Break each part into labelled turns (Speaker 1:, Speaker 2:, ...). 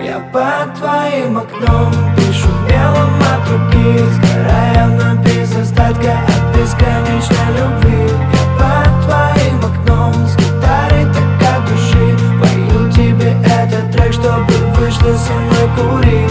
Speaker 1: Я под твоим окном пишу мелом от руки, сгорая вновь без остатка от бесконечной любви. Я под твоим окном с гитарой так от души пою тебе этот трек, чтобы вышла со мной курить.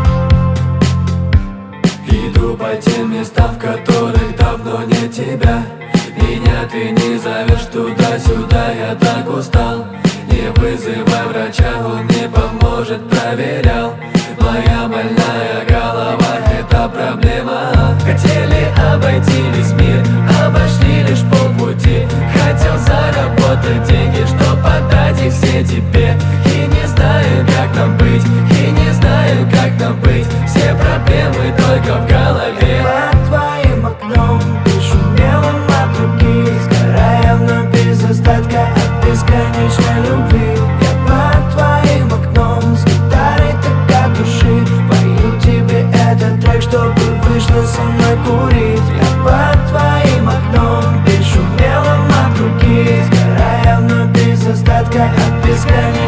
Speaker 1: Иду по тем местам, в которых давно нет тебя. Меня ты не зовешь туда-сюда, я так устал. Не вызывай врача, он не поможет, проверял. Моя больная голова — это проблема. Хотели обойти весь мир, обошли лишь полпути. Хотел заработать деньги, чтоб отдать их все тебе. И не знаю, как нам быть, и не знаю, как нам быть. Все проблемы только в голове. Под твоим окном пишу мелом от руки, сгорая вновь без остатка от бесконечной любви. Я под твоим окном с гитарой так от души пою тебе этот трек, чтобы вышла со мной курить. Я под твоим окном пишу мелом от руки, сгорая вновь без остатка от бесконечной любви.